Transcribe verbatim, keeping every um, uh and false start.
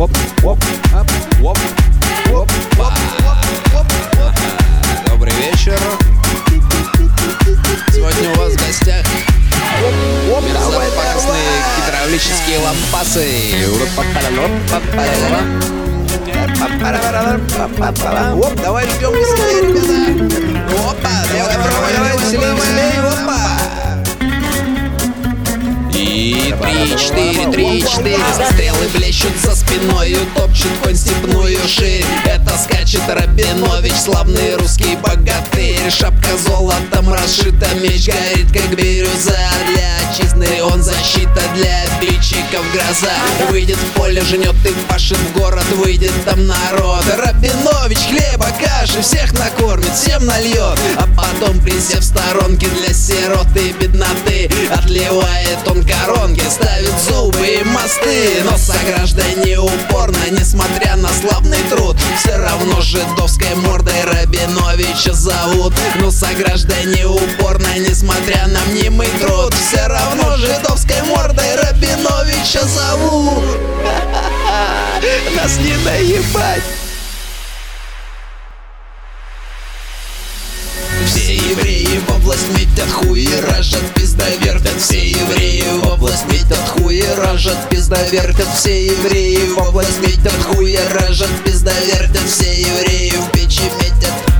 Оп, оп, оп, оп, оп, оп, оп. Добрый вечер. Сегодня у вас в гостях безопасные гидравлические лампасы. Оп, давай ждем веселее, ребята. Опа, давай, давай, давай, веселее, веселее, опа. И три, четыре, три, четыре. Стрелы блещут за спиною, топчет конь степную ширь. Это скачет Рабинович, славный русский богатырь. Шапка золотом расшита, меч горит, как бирюза. Для отчизны он защита, для обидчиков гроза. Выйдет в поле, жнет и пашет, в город выйдет там народ. Рабинович хлеба, каши всех накормит, всем нальет. А потом, присев в сторонке для сирот и бедноты, отливает он коронки, ставит зубы и мосты. Но сограждане упорно, несмотря на славный труд, все равно жидовской мордой Рабиновича зовут. Но сограждане упорно, несмотря на мнимый труд, все равно жидовской мордой Рабиновича зовут. Нас не наебать. Все евреи в область метят, хуи рожат, пизда вертят. Все евреи в область метят, хуи рожат, пизда вертят. Все евреи в область метят, хуи рожат, пизда вертят. Все евреи в печи метят.